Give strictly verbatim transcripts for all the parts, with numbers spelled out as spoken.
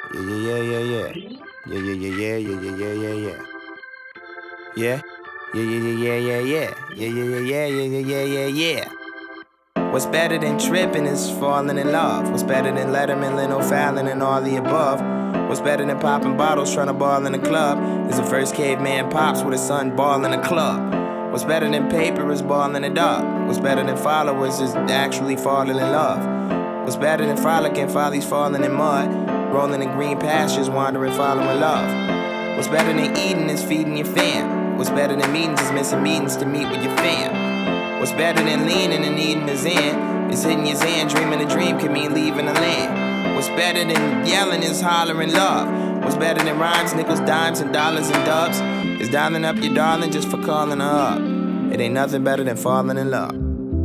Yeah, yeah, yeah, yeah, yeah. Yeah, yeah, yeah, yeah, yeah, yeah, yeah, yeah. Yeah? Yeah, yeah, yeah, yeah, yeah, yeah. Yeah, yeah, yeah, yeah, yeah, yeah, yeah, yeah. What's better than tripping is falling in love. What's better than Letterman, Leno, Fallon, and all the above? What's better than popping bottles, trying to ball in a club? Is the first caveman pops with his son ball in a club. What's better than paper is ball in a dog. What's better than followers is actually falling in love. What's better than frolicking, follies falling in mud, rolling in green pastures, wandering, following love. What's better than eating is feeding your fam. What's better than meetings is missing meetings to meet with your fam. What's better than leaning and eating the Zen is hitting your Zen, dreaming a dream could mean leaving the land. What's better than yelling is hollering love. What's better than rhymes, nickels, dimes, and dollars and dubs is dialing up your darling just for calling her up. It ain't nothing better than falling in love.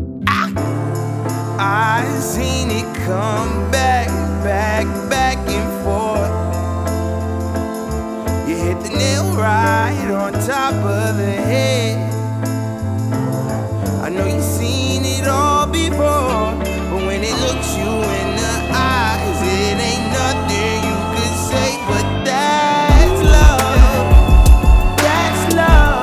I seen it come back, back, back and forth. You hit the nail right on top of the head. I know you seen it all before, but when it looks you in the eyes, it ain't nothing you could say, but that's love. That's love.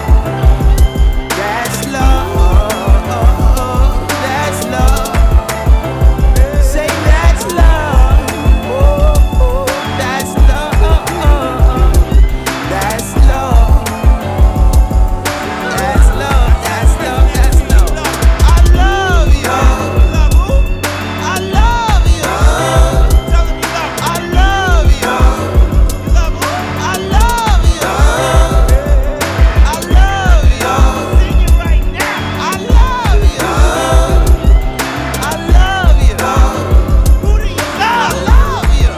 That's love. That's love. Say that's love. Oh, that's love. That's love. That's love. That's love. That's love. I love you. I love you. I love you. I love you. I love you. Sing it right now. I love you. I love you. Who do you love? I love you.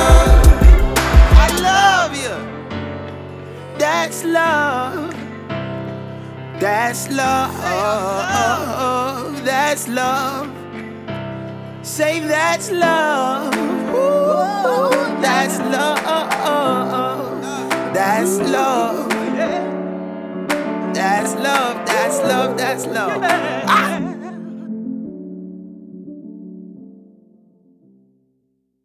I love you. That's love. That's love. That's love. Say that's love. Ooh, that's love. That's love. That's love. That's love. That's love. Ah!